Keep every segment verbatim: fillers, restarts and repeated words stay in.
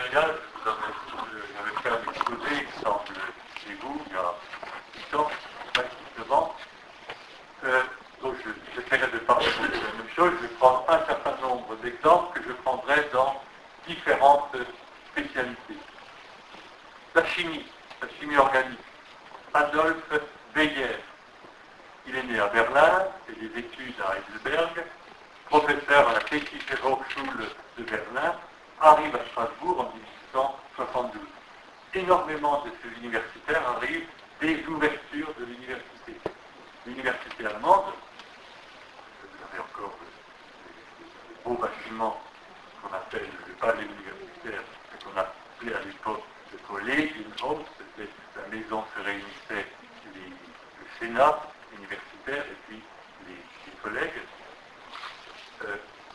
impérial, vous avez, j'avais fait un exposé, il me semble, chez vous, il y a huit ans, pratiquement. Euh, donc je, j'essaierai de parler de la même chose. Je vais prendre un certain nombre d'exemples que je prendrai dans différentes spécialités. La chimie, la chimie organique. Adolphe Beyer. Il est né à Berlin, fait des études à Heidelberg, professeur à la Technische Hochschule de Berlin, arrive à Strasbourg en dix-huit cent soixante-douze. Énormément de ces universitaires arrivent des ouvertures de l'université. L'université allemande, vous avez encore des beaux bâtiments qu'on appelle, je ne vais pas les universitaires, mais qu'on appelait à l'époque le Kollegienhaus, c'était la maison où se réunissaient les, le Sénat universitaire et puis les, les collègues. Euh,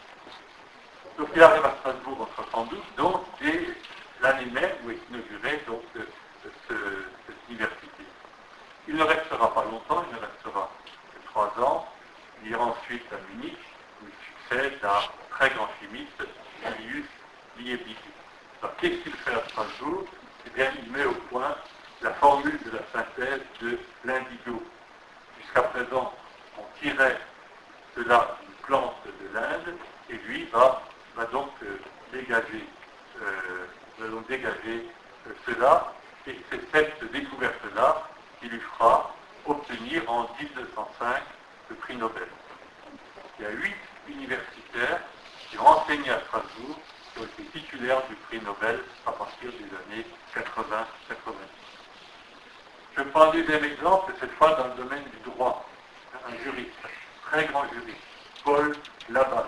donc il arrive à Strasbourg en soixante-douze, donc dès l'année même où est inaugurée donc, euh, ce, cette université. Il ne restera pas longtemps, il ne restera que trois ans. Il ira ensuite à Munich, où il succède à un très grand chimiste, Julius Liebig. Alors qu'est-ce qu'il fait à Strasbourg? Eh bien, il met au point la formule de la synthèse de l'indigo. Jusqu'à présent, on tirait cela d'une plante de l'Inde, et lui va, va donc euh, dégager, euh, va donc dégager euh, cela, et c'est cette découverte-là qui lui fera obtenir en dix-neuf cent cinq le prix Nobel. Il y a huit universitaires qui ont enseigné à Strasbourg, qui ont été titulaires du prix Nobel à partir des années quatre-vingts quatre-vingt-dix. Je prends un deuxième exemple, cette fois dans le domaine du droit. Un juriste, très grand juriste, Paul Labande.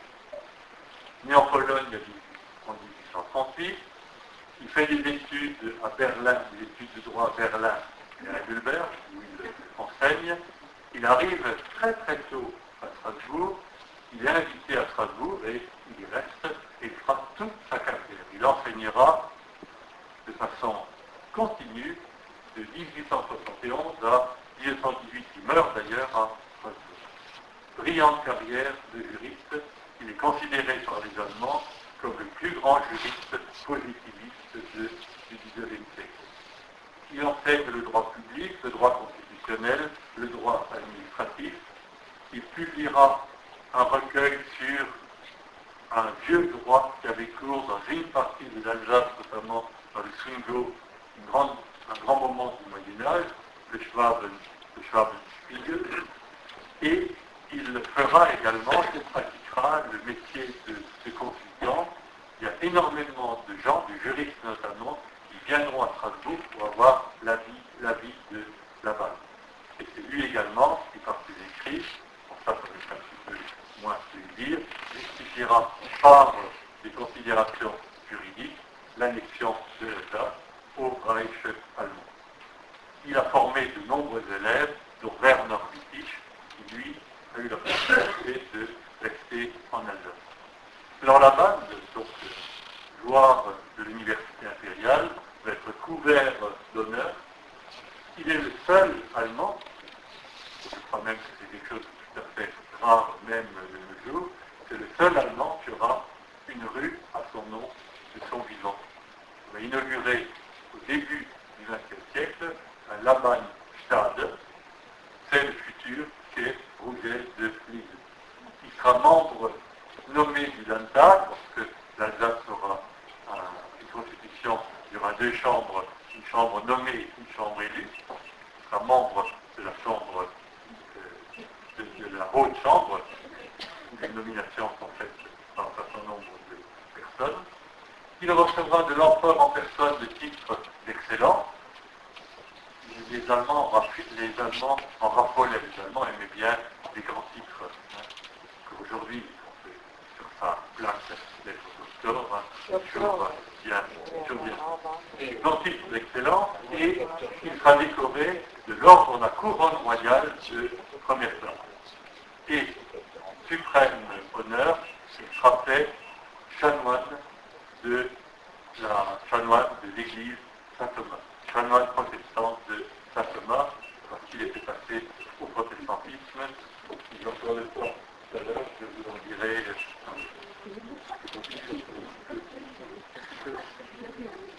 Né en Pologne en dix-huit cent trente-huit, il fait des études à Berlin, des études de droit à Berlin et à Heidelberg, où il enseigne. Il arrive très très tôt à Strasbourg, il est invité à Strasbourg et il y reste et il fera toute sa carrière. Il enseignera de façon continue de dix-huit cent soixante et onze à mille neuf cent dix-huit, il meurt d'ailleurs à Strasbourg. Brillante carrière de juriste, il est considéré par les Allemands comme le plus grand juriste positiviste de, du dix-neuvième siècle. Il enseigne le droit public, le droit constitutionnel, le droit administratif. Il publiera un recueil sur un vieux droit qui avait cours dans une partie de l'Alsace, notamment dans le Sungau, une grande, un grand moment du Moyen-Âge, le Schwaben, le Schwabenspiegel, et il fera également, il pratiquera le métier de, de consultant. Il y a énormément de gens, de juristes notamment, qui viendront à Strasbourg pour avoir l'avis, l'avis de Laval. Et c'est lui également qui, par ses écrits, pour ça ça va être un petit peu moins de le dire, justifiera par des considérations juridiques l'annexion de l'État au Reich allemand. Il a formé de nombreux élèves, dont Werner Wittich, qui lui a eu la possibilité de rester en Alsace. Alors la base, donc, gloire de l'université impériale, va être couvert d'honneur. Il est le seul Allemand, je crois même que c'est quelque chose de tout à fait rare même de nos jours, c'est le seul Allemand qui aura une rue à son nom de son vivant. On va inaugurer au début du vingtième siècle un Labagnstade, c'est le futur qu'est Bruegel de Lille. Il sera membre nommé du Landtag, parce que l'Alsace aura un, une constitution, il y aura deux chambres, une chambre nommée et une chambre élue. Il sera membre de la chambre, euh, de, de la haute chambre, où les nominations sont faites par un certain nombre de personnes. Il recevra de l'empereur en personne le titre d'excellent. Les Allemands, les Allemands en raffolaient, les Allemands aimaient bien les grands titres, hein, qu'aujourd'hui, sur sa place d'être docteur, hein, toujours bien, toujours bien. Grand titre d'excellent, et il sera décoré de l'ordre de la couronne royale de première classe. Et, suprême honneur, il sera fait chanoine de la chanoine de l'église Saint-Thomas, chanoine protestant de Saint-Thomas, parce qu'il était passé au protestantisme. Il y a encore le temps tout à l'heure, je vous en dirai. que